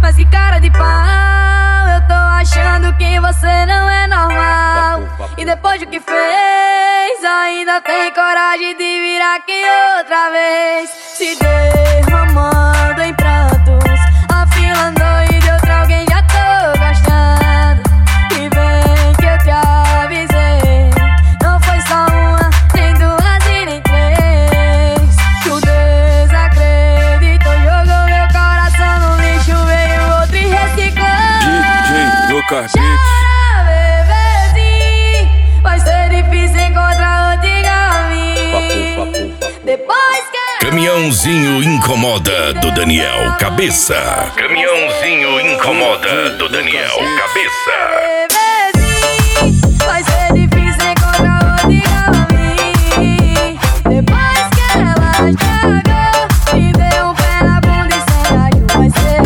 Mas que cara de pau, eu tô achando que você não é normal. E depois do que fez, ainda tem coragem de vir aqui outra vez. Se derramando em prantos, afilando e de outra alguém já tô gostando. E vem que eu te avisei, não foi só uma, nem duas e nem três. Tu desacreditou, jogou meu coração no lixo, veio outro e reciclou. DJ Lucas Beats. Vai ser difícil encontrar outro igual a mim. Depois que Caminhãozinho Incomoda do Daniel Cabeça. Caminhãozinho Incomoda do Daniel Cabeça. vai ser difícil encontrar outro igual a mim. Depois que ela estragou, me deu um pé na bunda e sem rádio vai ser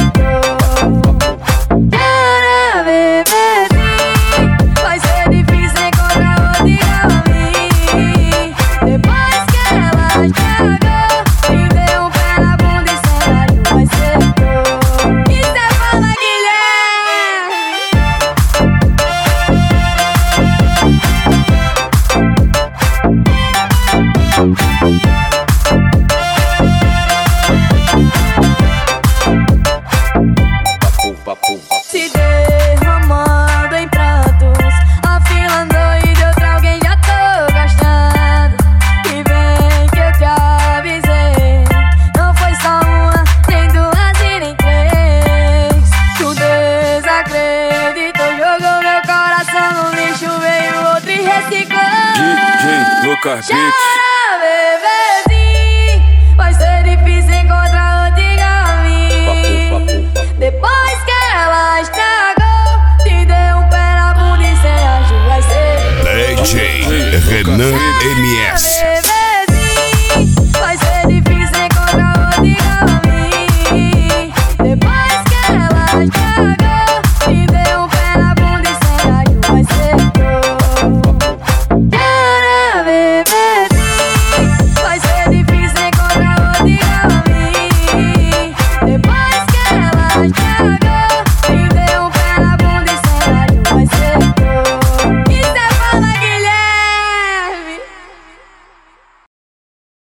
Cara, bebezinho, vai ser difícil encontrar outro igual a mim. Depois que ela estragou, me deu um pé na bunda e sem rádio vai ser E cê fala, Guilherme? Se derramando em prantos, afilando e de outra alguém já tô gostando. E vem que eu te avisei, não foi só uma, nem duas e nem três. Tu desacreditou, jogou meu coração no lixo, veio outro e reciclou. DJ Lucas Beats. Chora, bebezinho, vai ser difícil encontrar outro igual a mim. Depois que ela estragou, te deu um pé na bunda e sem acho vai ser DJ Renan MS.